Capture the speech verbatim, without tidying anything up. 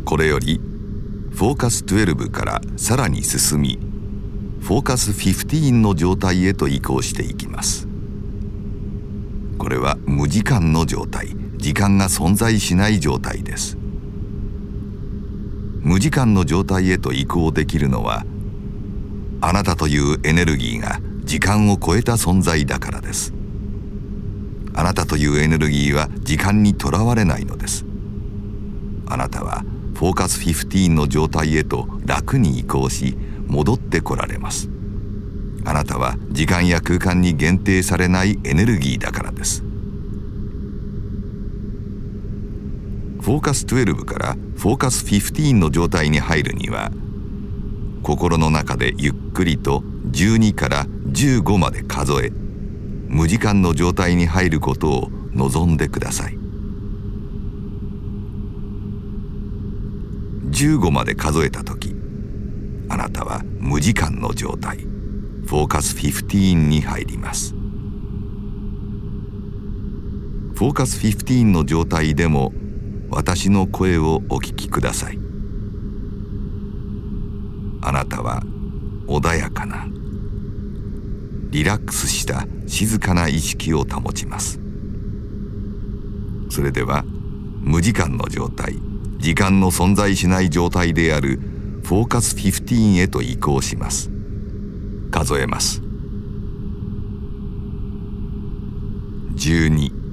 これよりフォーカスじゅうにからさらに進み、フォーカスじゅうごの状態へと移行していきます。これは無時間の状態、時間が存在しない状態です。無時間の状態へと移行できるのは、あなたというエネルギーが時間を超えた存在だからです。あなたというエネルギーは時間にとらわれないのです。あなたはフォーカスじゅうごの状態へと楽に移行し、戻ってこられます。あなたは時間や空間に限定されないエネルギーだからです。フォーカスじゅうにからフォーカスじゅうごの状態に入るには、心の中でゆっくりとじゅうにからじゅうごまで数え、無時間の状態に入ることを望んでください。じゅうごまで数えたとき、あなたは無時間の状態、フォーカスじゅうごに入ります。フォーカスじゅうごの状態でも私の声をお聞きください。あなたは穏やかな、リラックスした静かな意識を保ちます。それでは無時間の状態、時間の存在しない状態であるフォーカスじゅうごへと移行します。数えます。じゅうに